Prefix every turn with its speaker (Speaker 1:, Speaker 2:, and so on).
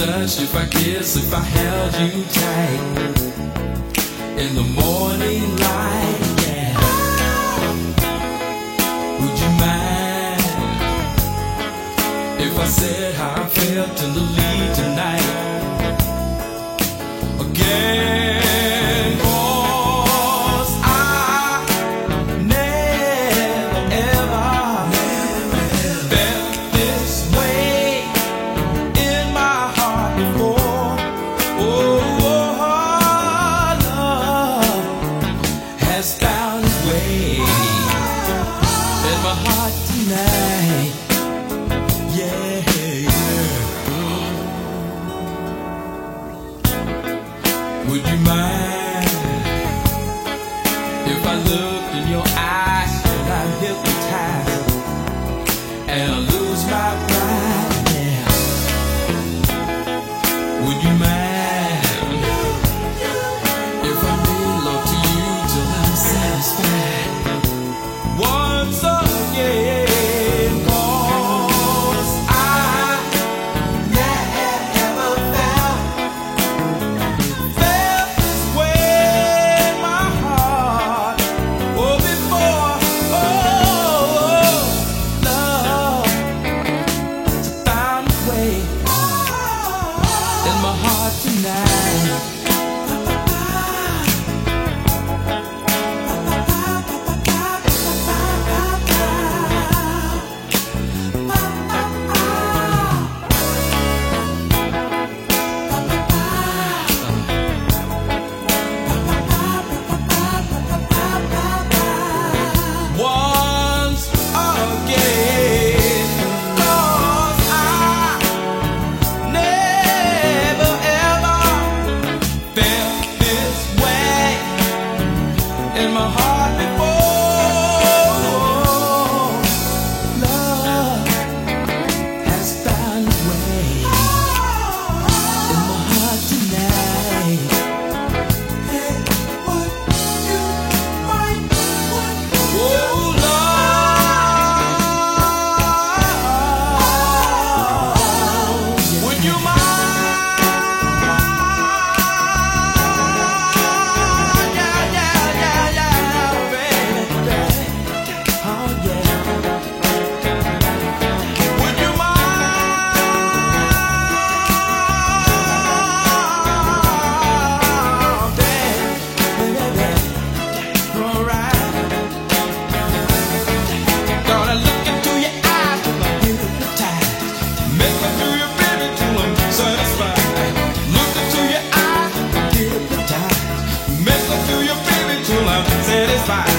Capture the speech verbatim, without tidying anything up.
Speaker 1: touch, if I kiss, if I held you tight in the morning light, yeah. Would you mind if I said how I felt in the lead tonight? Again, 'cause I never ever felt this way in my heart before. Oh, love has found its way in my heart tonight. Yeah, yeah. Would you mind if I looked in your eyes and I'm hypnotized and I lose my pride? Yeah. Would you mind if I made love to you till I'm satisfied once again? 'Cause I never felt felt this way in my heart, oh, before. Oh, love found its way in my heart tonight. Once again, 'cause I never ever felt this way in my heart before. Love has found its way in my heart tonight. Hey, would you mind? Oh, love, would you mind? Yeah, yeah, yeah, yeah, baby, baby. Oh, yeah. Would you mind? Baby, baby, alright. Gonna look into your eyes till I'm hypnotized. Make me do your baby till I'm satisfied. Look into your eyes, I'm hypnotized. Make me do your baby till I'm satisfied.